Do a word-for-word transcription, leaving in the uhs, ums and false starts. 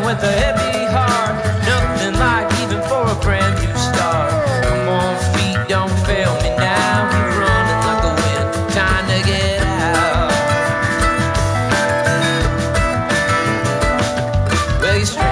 with a heavy heart. Nothing like even for a brand new start. Come on, feet, don't fail me now. You're running like the wind, time to get out. Well, you